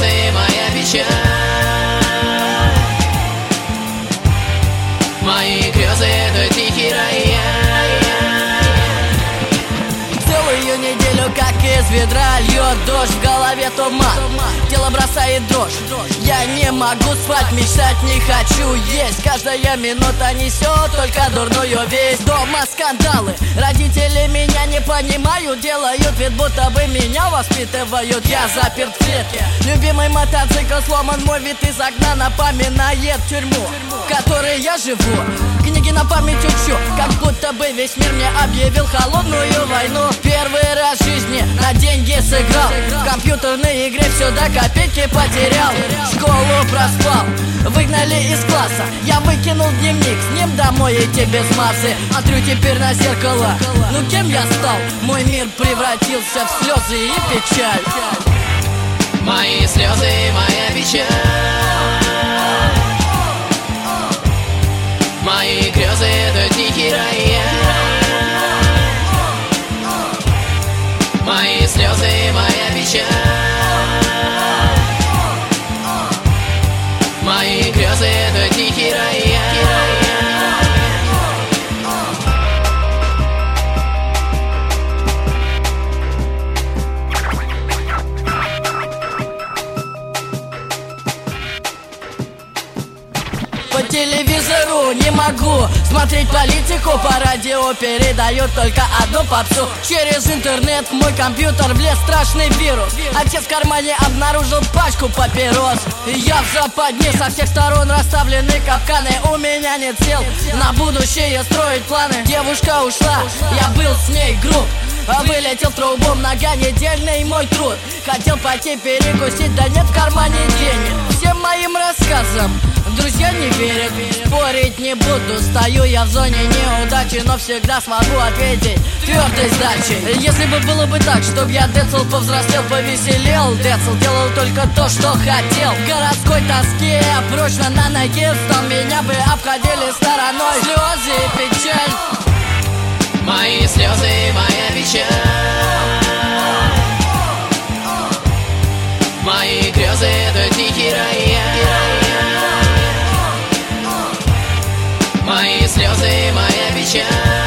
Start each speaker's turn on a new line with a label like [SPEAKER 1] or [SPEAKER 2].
[SPEAKER 1] слезы, моя печаль, мои грезы — это тихий рояль.
[SPEAKER 2] Целую неделю, как из ведра, льет дождь, в голове туман, тело бросает дрожь. Я не могу спать, мечтать не хочу есть. Каждая минута несет только дурную весть. Дома скандалы, родители меня не понимают, делают вид, будто бы меня воспитывают. Я заперт в клетке, любимый мотоцикл сломан, мой вид из окна напоминает тюрьму, в которой я живу. Книги на память учу, как будто бы весь мир мне объявил холодную войну. Первый раз в жизни на деньги сыграл, в компьютерной игре все до копейки потерял. Школу проспал, выгнали из класса, я выкинул дневник, с ним домой идти без массы. Смотрю теперь на зеркало, ну кем я стал? Мой мир превратился в слезы и печаль.
[SPEAKER 1] Мои слезы, моя печаль, мои грезы — это тихий рояль. Мои слезы, моя печаль, мои грезы — это тихий рояль.
[SPEAKER 2] По телевизору не могу смотреть политику, по радио передают только одну попсу. Через интернет в мой компьютер влез страшный вирус. Отец в кармане обнаружил пачку папирос. Я в западне, со всех сторон расставлены капканы. У меня нет сил на будущее строить планы. Девушка ушла, я был с ней груб, вылетел трубом, многонедельный мой труд. Хотел пойти перекусить, да нет в кармане денег. Всем моим рассказам друзья не верят, спорить не буду. Стою я в зоне неудачи, но всегда смогу ответить твердой сдачей. Если бы было бы так, чтоб я Децл повзрослел, повеселел, Децл делал только то, что хотел. В городской тоске прочно на ноге встал, меня бы обходили стороной слезы и печаль.
[SPEAKER 1] Мои слезы, моя печаль, мои грезы — это тихий рояль. Мои слезы, моя печаль,